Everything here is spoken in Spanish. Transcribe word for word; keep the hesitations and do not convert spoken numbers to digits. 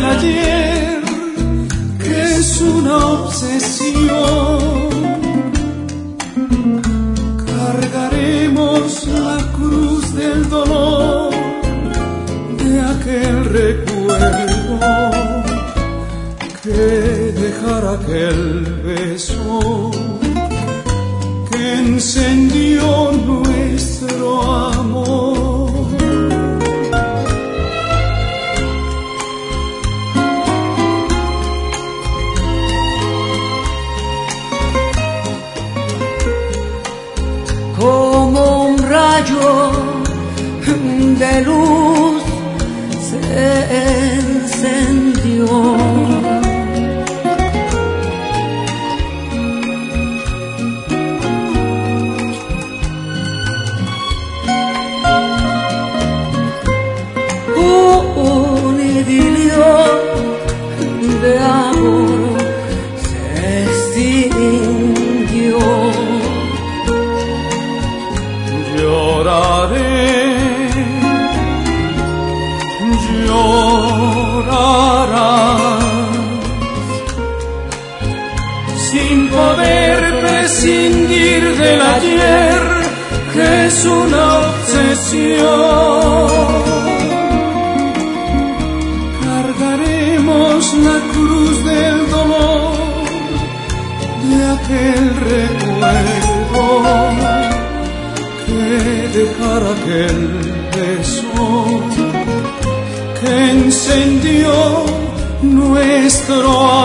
del ayer, que es una obsesión. Cargaremos la cruz del dolor de aquel recuerdo que dejara aquel beso que encendió nuestro amor. Como un rayo de luz se encendió. Un idilio de amor se extinguió. Lloraré, llorarás, sin poder prescindir del ayer, que es una obsesión. Cargaremos la cruz del dolor de aquel recuerdo que dejar aquel beso que encendió nuestro amor.